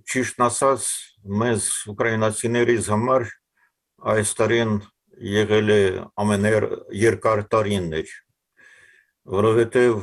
ճիշտ ասած, մեզ ուկրաինացիներից համար այս տարին եղել է ամենաերկար տարիներ, որովհետև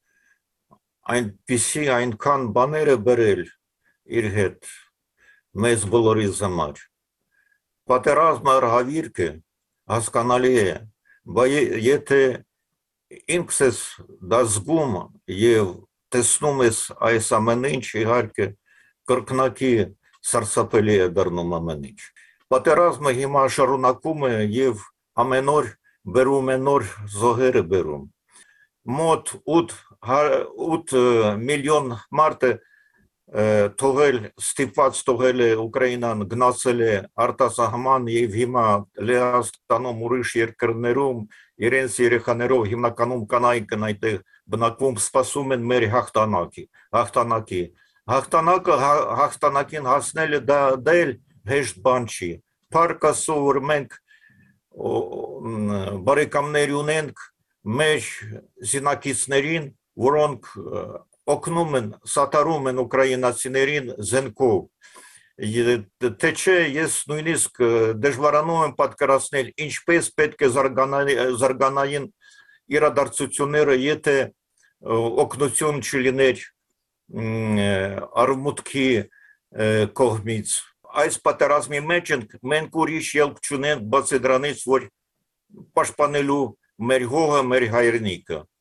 այնքան բաներ է բերել իր հետ մեզ բոլորիս համար։ Պատերազմը հավիրք է, հասկանալի է, բայց եթե ինքս ես դա զգում և տեսնում ես այս ամեն ինչ, իհարկե կրկնակի սարսափելի է դառնում ամեն ինչ։ Պատերազմը հիմա շարունակվում է և ամեն օր բերում է նոր զոհեր է բերում։ Մոտ 8 միլիոն մարդ է ստիպված թողել է Ուկրաինան, գնացել է արտասահման և հիմա Լեհաստանում ուրիշ երկրներում իրենց երեխաներով հիմնականում կանայք են այդտեղ բնակվում, սպասում են մեր հաղթանակի։ Հաղթանակին հասնելը դա էլ հեշտ բան չի։ Փառք Աստծո, որ մենք բարեկամներ ունենք մեր զինակիցներին, որոնք օգնում են, սատարում են ուկրաինացիներին զենքով։ Թե չէ, ես նույնիսկ դժվարանում եմ պատկերացնել, ինչպես պետք է զարգանային իրադարձությունները, եթե օգնություն չլիներ արևմուտքի կողմից։ Այս պատերազմի մեջ մենք ուրիշ ելք չունենք, բացի դրանից, որ պաշտպանելու մեր հողը, մեր հայրենիքը։